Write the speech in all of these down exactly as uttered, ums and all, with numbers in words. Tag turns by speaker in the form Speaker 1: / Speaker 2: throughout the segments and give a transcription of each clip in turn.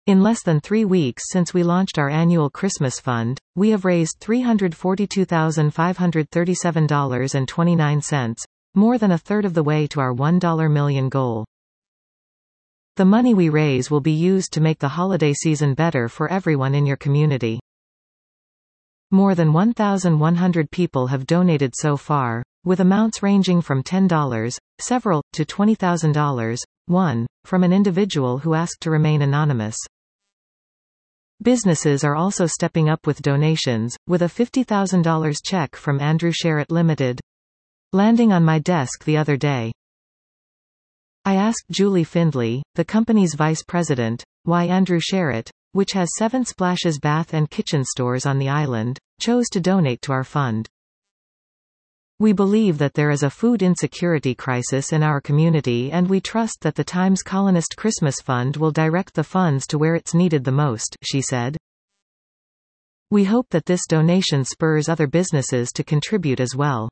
Speaker 1: In less than three weeks since we launched our annual Christmas fund, we have raised three hundred forty-two thousand five hundred thirty-seven dollars and twenty-nine cents, more than a third of the way to our one million dollar goal. The money we raise will be used to make the holiday season better for everyone in your community. More than one thousand one hundred people have donated so far, with amounts ranging from ten dollars, several, to twenty thousand dollars, one, from an individual who asked to remain anonymous. Businesses are also stepping up with donations, with a fifty thousand dollars check from Andrew Sherritt Limited landing on my desk the other day. I asked Julie Findlay, the company's vice president, why Andrew Sherritt, which has seven Splashes bath and kitchen stores on the island, chose to donate to our fund. We believe that there is a food insecurity crisis in our community, and we trust that the Times Colonist Christmas Fund will direct the funds to where it's needed the most, she said. We hope that this donation spurs other businesses to contribute as well.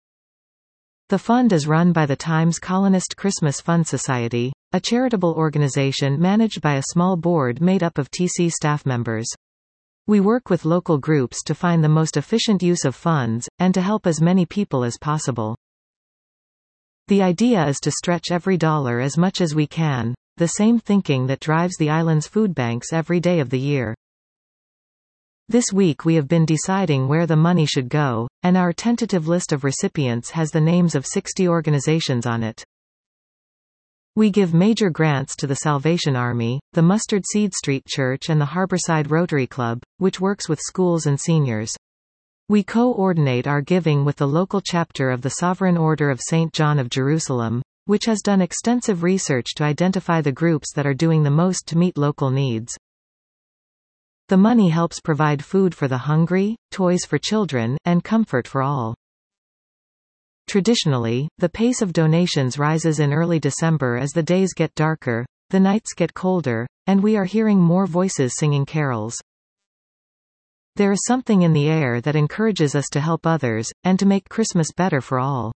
Speaker 1: The fund is run by the Times Colonist Christmas Fund Society, a charitable organization managed by a small board made up of T C staff members. We work with local groups to find the most efficient use of funds, and to help as many people as possible. The idea is to stretch every dollar as much as we can, the same thinking that drives the island's food banks every day of the year. This week we have been deciding where the money should go, and our tentative list of recipients has the names of sixty organizations on it. We give major grants to the Salvation Army, the Mustard Seed Street Church and the Harborside Rotary Club, which works with schools and seniors. We coordinate our giving with the local chapter of the Sovereign Order of Saint John of Jerusalem, which has done extensive research to identify the groups that are doing the most to meet local needs. The money helps provide food for the hungry, toys for children, and comfort for all. Traditionally, the pace of donations rises in early December as the days get darker, the nights get colder, and we are hearing more voices singing carols. There is something in the air that encourages us to help others, and to make Christmas better for all.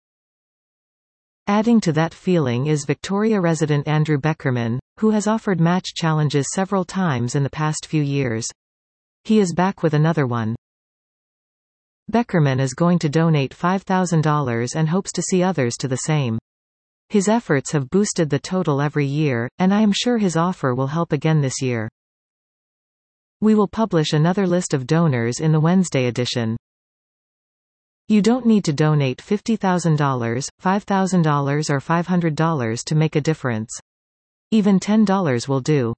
Speaker 1: Adding to that feeling is Victoria resident Andrew Beckerman, who has offered match challenges several times in the past few years. He is back with another one. Beckerman is going to donate five thousand dollars and hopes to see others do the same. His efforts have boosted the total every year, and I am sure his offer will help again this year. We will publish another list of donors in the Wednesday edition. You don't need to donate fifty thousand dollars, five thousand dollars or five hundred dollars to make a difference. Even ten dollars will do.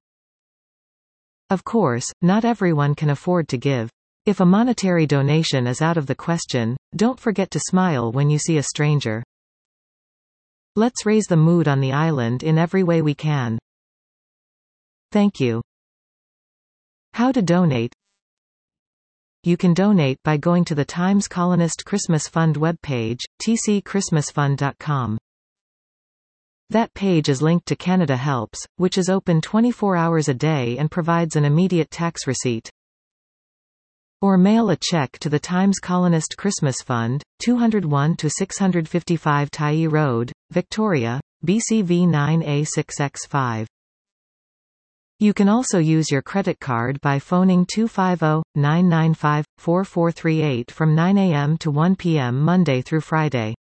Speaker 1: Of course, not everyone can afford to give. If a monetary donation is out of the question, don't forget to smile when you see a stranger. Let's raise the mood on the island in every way we can. Thank you. How to donate? You can donate by going to the Times Colonist Christmas Fund webpage, t c christmas fund dot com. That page is linked to Canada Helps, which is open twenty-four hours a day and provides an immediate tax receipt. Or mail a check to the Times Colonist Christmas Fund, two oh one to six fifty-five Tyee Road, Victoria, B C V nine A six X five. You can also use your credit card by phoning two five zero, nine nine five, four four three eight from nine a m to one p m Monday through Friday.